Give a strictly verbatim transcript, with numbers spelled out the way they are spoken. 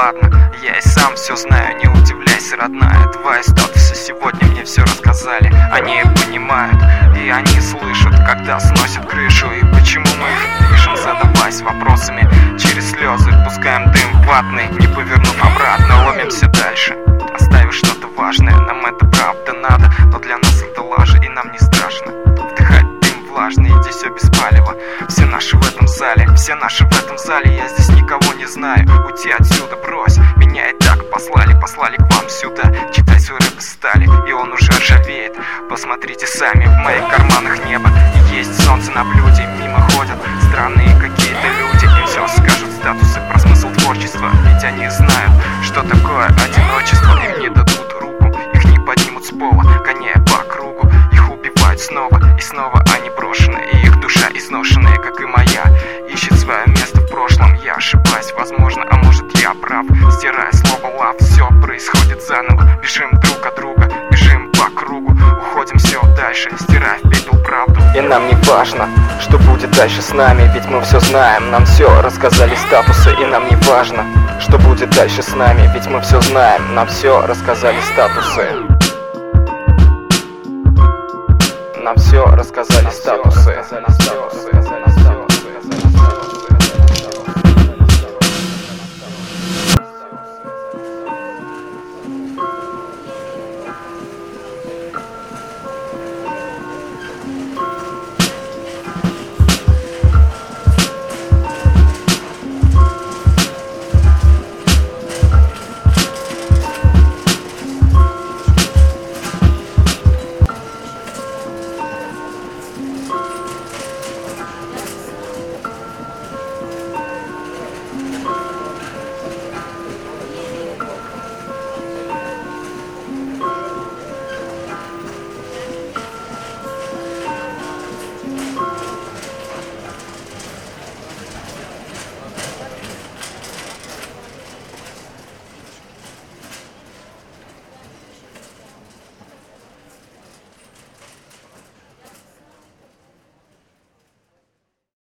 ладно, я и сам все знаю, не удивляйся, родная. Твои статусы сегодня мне все рассказали. Они понимают и они слышат, когда сносят крышу. И почему мы их пишем, задаваясь вопросами через слезы. Пускаем дым ватный, не повернув обратно, ломимся дальше, оставив что-то важное. Нам это правда надо, но для нас это лажа, и нам не страшно вдыхать дым влажный. Здесь все без палева, все наши в этом зале, все наши в этом зале. Я здесь никого не знаю, уйти отсюда брось. Меня и так послали, послали к вам сюда. Читать свой рэп стали, и он уже ржавеет. Посмотрите сами, в моих карманах небо и есть солнце на блюде. Мимо ходят странные какие-то люди, им все скажут статусы про смысл творчества. Ведь они знают, что такое одиночество. Им не дадут руку, их не поднимут с пола, гоняя по кругу. Их убивают снова и снова, они брошены, и их душа изношенная, как и моя, ищет свое место в прошлом. Я ошибаюсь, возможно, а может я прав. Стирая слово love, все происходит заново. Бежим друг от друга, бежим по кругу, уходим все дальше, стирая в пепел правду. И нам не важно, что будет дальше с нами, ведь мы все знаем. Нам все рассказали статусы, и нам не важно, что будет дальше с нами, ведь мы все знаем. Нам все рассказали статусы. Нам все рассказали статусы.